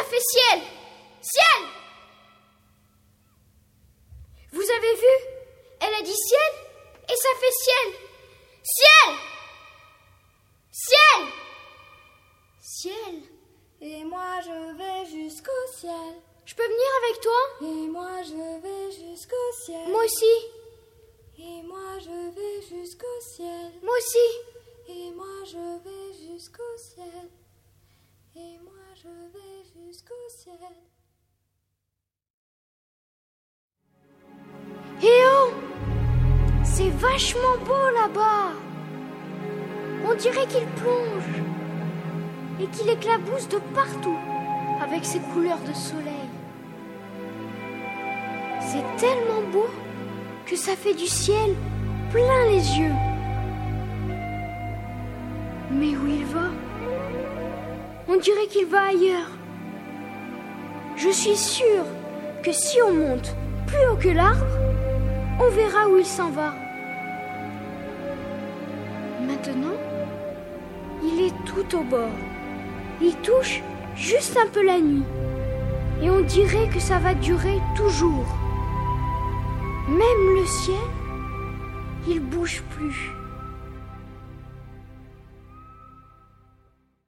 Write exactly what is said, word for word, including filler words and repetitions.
fait ciel. Ciel. Vous avez vu? Elle a dit ciel et ça fait ciel. Ciel. Ciel. Ciel. Et moi je vais jusqu'au ciel. Je peux venir avec toi? Et moi je vais jusqu'au ciel. Moi aussi. Et moi je vais jusqu'au ciel. Moi aussi. Et moi je vais jusqu'au ciel. Et moi je vais jusqu'au ciel. Eh oh! C'est vachement beau là-bas. On dirait qu'il plonge et qu'il éclabousse de partout avec ses couleurs de soleil. C'est tellement beau que ça fait du ciel plein les yeux. Mais où il va? On dirait qu'il va ailleurs. Je suis sûre que si on monte plus haut que l'arbre, on verra où il s'en va. Maintenant, il est tout au bord. Il touche juste un peu la nuit. Et on dirait que ça va durer toujours. Même le ciel, il bouge plus.